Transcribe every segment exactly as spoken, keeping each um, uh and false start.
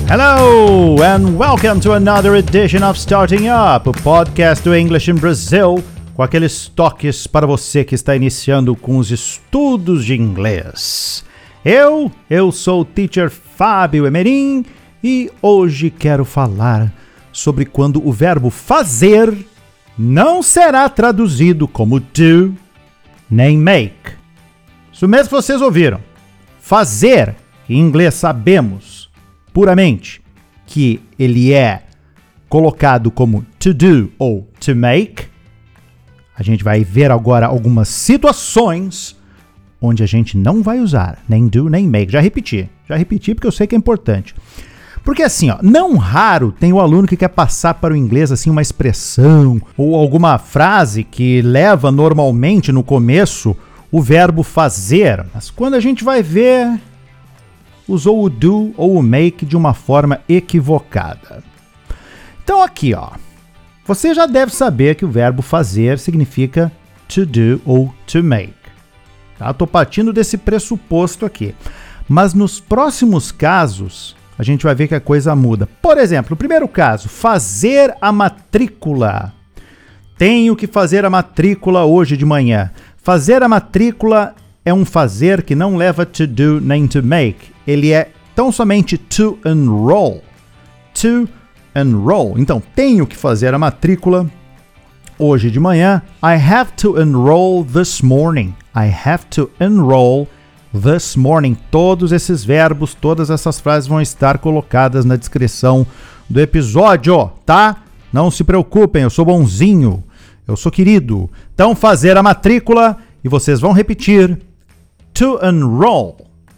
Hello and welcome to another edition of Starting Up, o podcast do English in Brazil, com aqueles toques para você que está iniciando com os estudos de inglês. Eu, eu sou o teacher Fábio Emerim e hoje quero falar sobre quando o verbo fazer não será traduzido como do nem make. Isso mesmo que vocês ouviram. Fazer, em inglês sabemos puramente que ele é colocado como to do ou to make. A gente vai ver agora algumas situações onde a gente não vai usar nem do nem make. Já repeti, já repeti porque eu sei que é importante. Porque assim, ó, não raro tem o aluno que quer passar para o inglês assim uma expressão ou alguma frase que leva normalmente no começo o verbo fazer, mas quando a gente vai ver, usou o do ou o make de uma forma equivocada. Então aqui, ó, você já deve saber que o verbo fazer significa to do ou to make. Tá? Tô partindo desse pressuposto aqui. Mas nos próximos casos, a gente vai ver que a coisa muda. Por exemplo, no primeiro caso, fazer a matrícula. Tenho que fazer a matrícula hoje de manhã. Fazer a matrícula é um fazer que não leva to do nem to make. Ele é tão somente to enroll. To enroll. Então, tenho que fazer a matrícula hoje de manhã. I have to enroll this morning. I have to enroll this morning. Todos esses verbos, todas essas frases vão estar colocadas na descrição do episódio, tá? Não se preocupem, eu sou bonzinho. Eu sou querido. Então, fazer a matrícula e vocês vão repetir to enroll.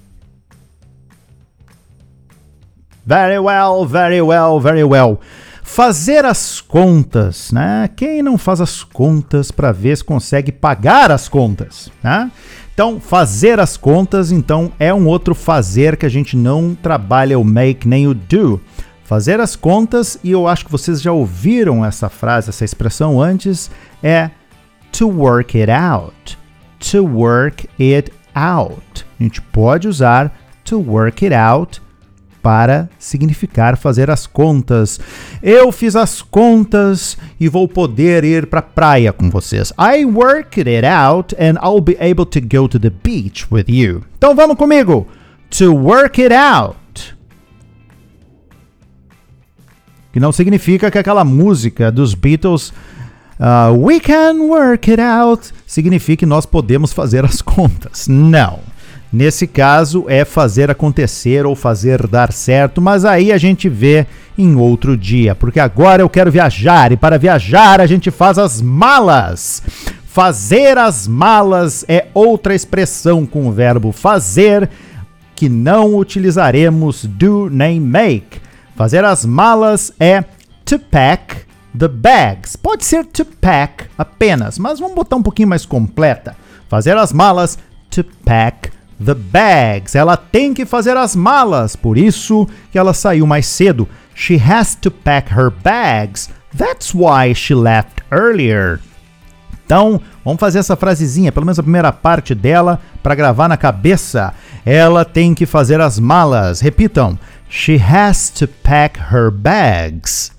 Very well, very well, very well. Fazer as contas, né? Quem não faz as contas para ver se consegue pagar as contas, né? Então, fazer as contas, então, é um outro fazer que a gente não trabalha o make nem o do. Fazer as contas, e eu acho que vocês já ouviram essa frase, essa expressão antes, é to work it out. To work it out. A gente pode usar to work it out para significar fazer as contas. Eu fiz as contas e vou poder ir para a praia com vocês. I worked it out and I'll be able to go to the beach with you. Então vamos comigo. To work it out. Que não significa que aquela música dos Beatles, uh, We can work it out, significa que nós podemos fazer as contas. Não. Nesse caso é fazer acontecer ou fazer dar certo, mas aí a gente vê em outro dia, porque agora eu quero viajar e para viajar a gente faz as malas. Fazer as malas é outra expressão com o verbo fazer que não utilizaremos do nem make. Fazer as malas é to pack the bags. Pode ser to pack apenas, mas vamos botar um pouquinho mais completa. Fazer as malas, to pack the bags. Ela tem que fazer as malas, por isso que ela saiu mais cedo. She has to pack her bags. That's why she left earlier. Então, vamos fazer essa frasezinha, pelo menos a primeira parte dela, para gravar na cabeça. Ela tem que fazer as malas. Repitam. She has to pack her bags.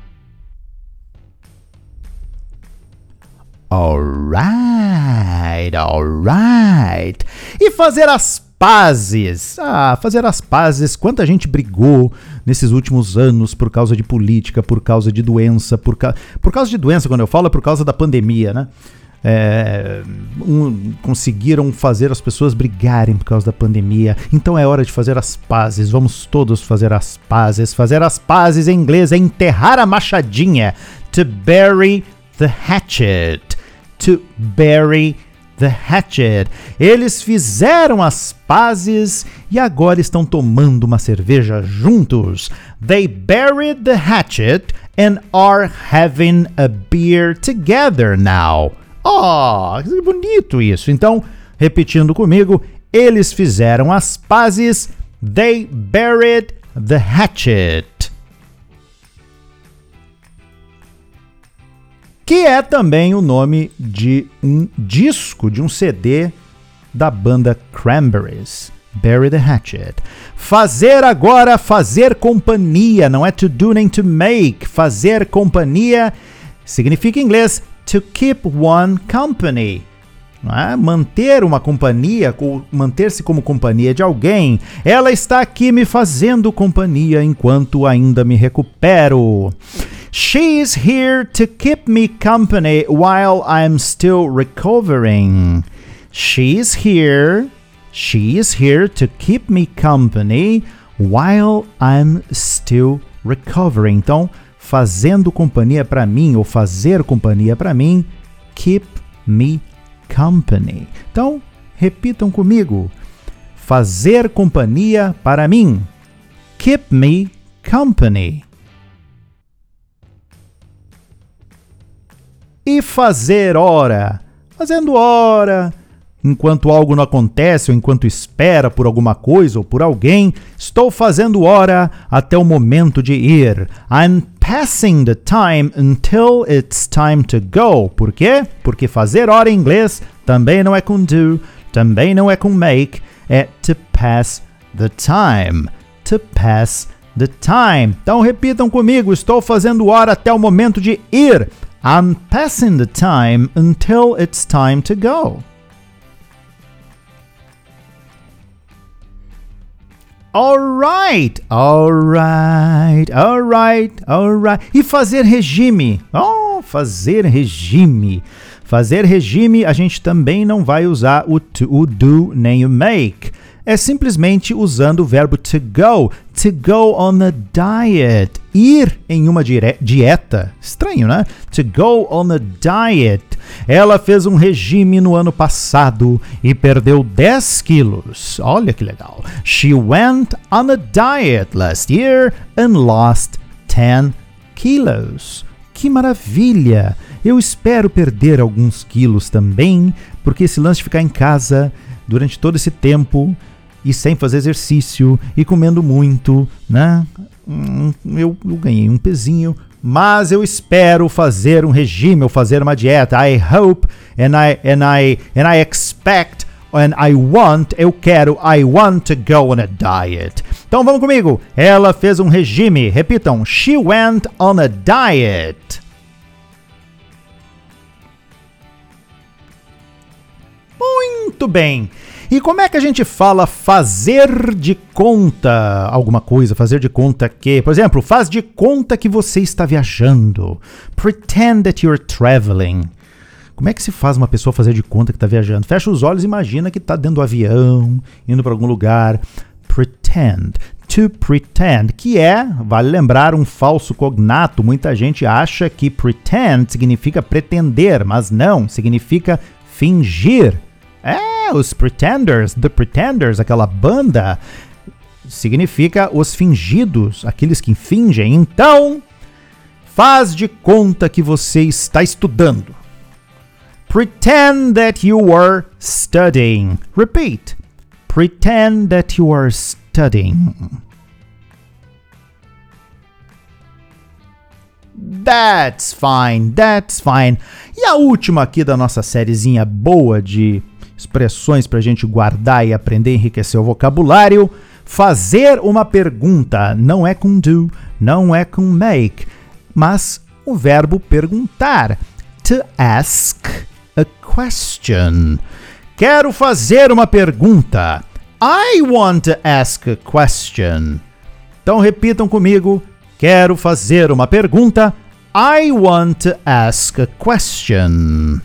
Alright, alright. E fazer as pazes. Ah, fazer as pazes. Quanta gente brigou nesses últimos anos por causa de política, por causa de doença, por, ca... por causa de doença, quando eu falo, é por causa da pandemia, né? É, um, conseguiram fazer as pessoas brigarem por causa da pandemia. Então é hora de fazer as pazes. Vamos todos fazer as pazes. Fazer as pazes em inglês é enterrar a machadinha. To bury the hatchet. To bury the hatchet. Eles fizeram as pazes e agora estão tomando uma cerveja juntos. They buried the hatchet and are having a beer together now. Oh, que bonito isso. Então, repetindo comigo, eles fizeram as pazes. They buried the hatchet. Que é também o nome de um disco, de um C D da banda Cranberries. bury the hatchet. Fazer agora, fazer companhia, não é to do nem to make. Fazer companhia significa em inglês to keep one company. Não é? Manter uma companhia, manter-se como companhia de alguém. Ela está aqui me fazendo companhia enquanto ainda me recupero. She's here to keep me company while I'm still recovering. She's here, she's here to keep me company while I'm still recovering. Então, fazendo companhia para mim, ou fazer companhia para mim, keep me company. Então, repitam comigo. Fazer companhia para mim. Keep me company. E fazer hora. Fazendo hora. Enquanto algo não acontece, ou enquanto espera por alguma coisa ou por alguém, estou fazendo hora até o momento de ir. I'm passing the time until it's time to go. Por quê? Porque fazer hora em inglês também não é com do, também não é com make, é to pass the time. To pass the time. Então repitam comigo, estou fazendo hora até o momento de ir. I'm passing the time until it's time to go. Alright, alright, alright, alright. E fazer regime. Oh, fazer regime. Fazer regime, a gente também não vai usar o, to, o do nem o make. É simplesmente usando o verbo to go. To go on a diet. Ir em uma dire- dieta. Estranho, né? To go on a diet. Ela fez um regime no ano passado e perdeu dez quilos. Olha que legal. She went on a diet last year and lost ten kilos. Que maravilha! Eu espero perder alguns quilos também, porque esse lance de ficar em casa durante todo esse tempo e sem fazer exercício e comendo muito, né? Eu, eu ganhei um pezinho, mas eu espero fazer um regime ou fazer uma dieta. I hope and I, and I, and I expect and I want, eu quero, I want to go on a diet. Então vamos comigo. Ela fez um regime. Repitam. She went on a diet. Muito bem. E como é que a gente fala fazer de conta alguma coisa? Fazer de conta que, por exemplo, faz de conta que você está viajando. Pretend that you're traveling. Como é que se faz uma pessoa fazer de conta que está viajando? Fecha os olhos e imagina que está dentro do avião, indo para algum lugar. Pretend. To pretend, que é, vale lembrar, um falso cognato. Muita gente acha que pretend significa pretender, mas não, significa fingir. É, os Pretenders, The Pretenders, aquela banda, significa os fingidos, aqueles que fingem. Então, faz de conta que você está estudando. Pretend that you are studying. Repeat. Pretend that you are studying. That's fine, that's fine. E a última aqui da nossa sériezinha boa de expressões para a gente guardar e aprender a enriquecer o vocabulário. Fazer uma pergunta não é com do, não é com make, mas o verbo perguntar. To ask a question. Quero fazer uma pergunta. I want to ask a question. Então repitam comigo. Quero fazer uma pergunta. I want to ask a question.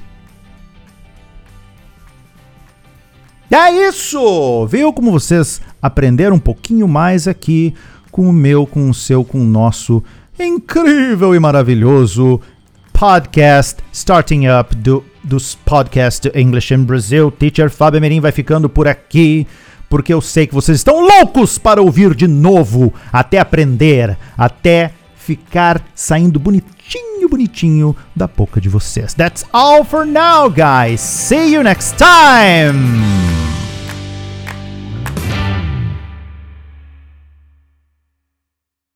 É isso! Viu como vocês aprenderam um pouquinho mais aqui com o meu, com o seu, com o nosso incrível e maravilhoso podcast Starting Up do, dos podcasts English in Brazil. Teacher Fábio Amorim vai ficando por aqui, porque eu sei que vocês estão loucos para ouvir de novo, até aprender, até ficar saindo bonitinho, bonitinho da boca de vocês. That's all for now, guys. See you next time!